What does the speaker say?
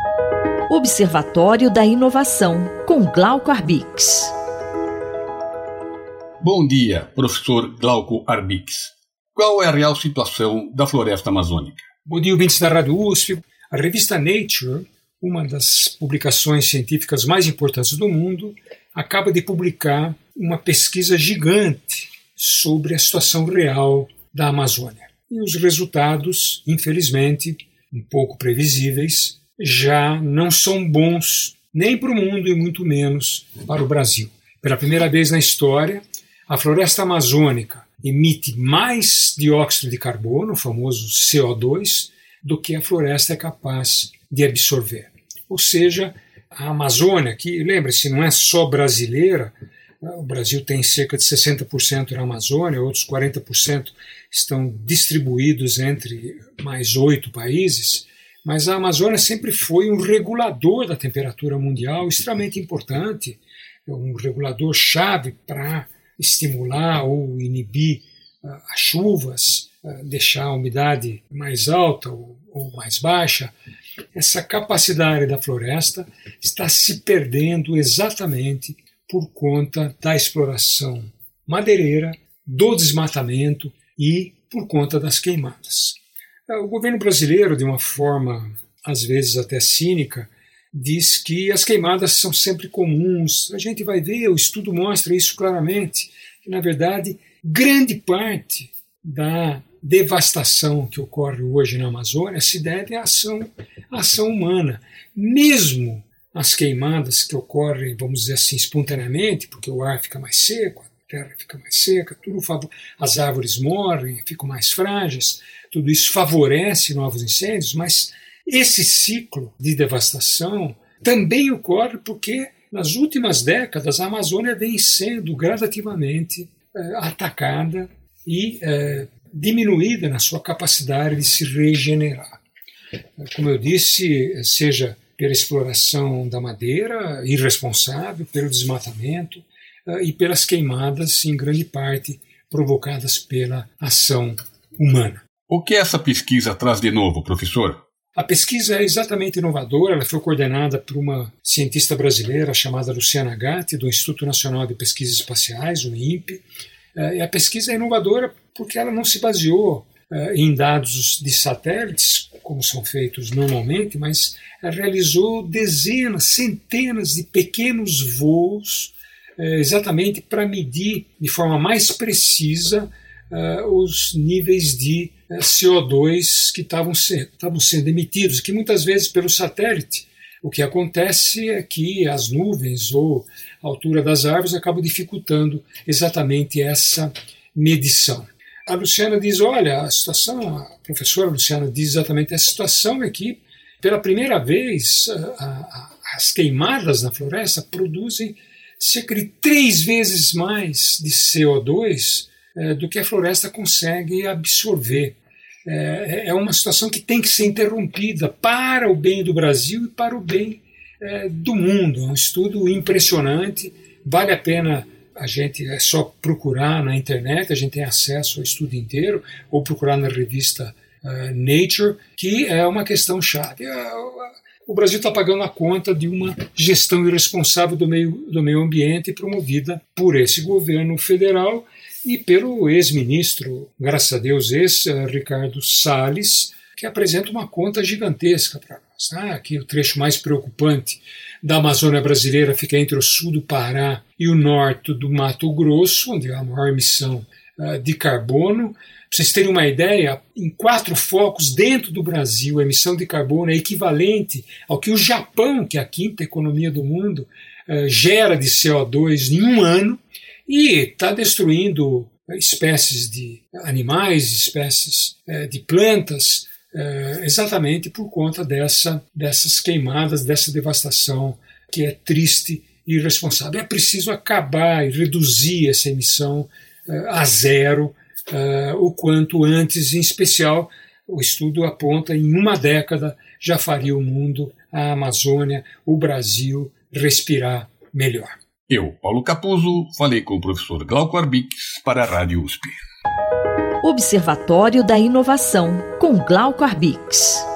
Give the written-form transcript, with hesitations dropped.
Observatório da Inovação, com Glauco Arbix. Bom dia, professor Glauco Arbix. Qual é a real situação da floresta amazônica? Bom dia, ouvintes da Rádio USP. A revista Nature, uma das publicações científicas mais importantes do mundo, acaba de publicar uma pesquisa gigante sobre a situação real da Amazônia. E os resultados, infelizmente, um pouco previsíveis, já não são bons nem para o mundo e muito menos para o Brasil. Pela primeira vez na história, a floresta amazônica emite mais dióxido de carbono, o famoso CO2, do que a floresta é capaz de absorver. Ou seja, a Amazônia, que, lembre-se, não é só brasileira, o Brasil tem cerca de 60% na Amazônia, outros 40% estão distribuídos entre mais 8 países, mas a Amazônia sempre foi um regulador da temperatura mundial extremamente importante, um regulador chave para estimular ou inibir as chuvas, deixar a umidade mais alta ou mais baixa. Essa capacidade da floresta está se perdendo exatamente por conta da exploração madeireira, do desmatamento e por conta das queimadas. O governo brasileiro, de uma forma às vezes até cínica, diz que as queimadas são sempre comuns. A gente vai ver, o estudo mostra isso claramente, que na verdade grande parte da devastação que ocorre hoje na Amazônia se deve à ação humana. Mesmo as queimadas que ocorrem, vamos dizer assim, espontaneamente, porque o ar fica mais seco, a terra fica mais seca, as árvores morrem, ficam mais frágeis, tudo isso favorece novos incêndios, mas esse ciclo de devastação também ocorre porque nas últimas décadas a Amazônia vem sendo gradativamente atacada e diminuída na sua capacidade de se regenerar. Como eu disse, seja pela exploração da madeira irresponsável, pelo desmatamento e pelas queimadas, em grande parte provocadas pela ação humana. O que essa pesquisa traz de novo, professor? A pesquisa é exatamente inovadora, ela foi coordenada por uma cientista brasileira chamada Luciana Gatti, do Instituto Nacional de Pesquisas Espaciais, o INPE. E a pesquisa é inovadora porque ela não se baseou em dados de satélites, como são feitos normalmente, mas ela realizou dezenas, centenas de pequenos voos, exatamente para medir de forma mais precisa os níveis de CO2 que estavam sendo emitidos, que muitas vezes pelo satélite, o que acontece é que as nuvens ou a altura das árvores acabam dificultando exatamente essa medição. A Luciana diz, olha, a professora Luciana diz exatamente, a situação é que, pela primeira vez, as queimadas na floresta produzem cerca de 3 vezes mais de CO2 do que a floresta consegue absorver. É uma situação que tem que ser interrompida para o bem do Brasil e para o bem do mundo. É um estudo impressionante, vale a pena a gente só procurar na internet, a gente tem acesso ao estudo inteiro, ou procurar na revista Nature, que é uma questão chave. O Brasil está pagando a conta de uma gestão irresponsável do meio ambiente promovida por esse governo federal e pelo ex-ministro, graças a Deus, Ricardo Salles, que apresenta uma conta gigantesca para nós. Aqui o trecho mais preocupante da Amazônia brasileira fica entre o sul do Pará e o norte do Mato Grosso, onde há a maior emissão de carbono. Para vocês terem uma ideia, em 4 focos dentro do Brasil, a emissão de carbono é equivalente ao que o Japão, que é a 5ª economia do mundo, gera de CO2 em um ano, e está destruindo espécies de animais, espécies de plantas, exatamente por conta dessas queimadas, dessa devastação que é triste e irresponsável. É preciso acabar e reduzir essa emissão a zero o quanto antes, em especial, o estudo aponta em uma década já faria o mundo, a Amazônia, o Brasil respirar melhor. Eu, Paulo Capuzzo, falei com o professor Glauco Arbix para a Rádio USP. Observatório da Inovação, com Glauco Arbix.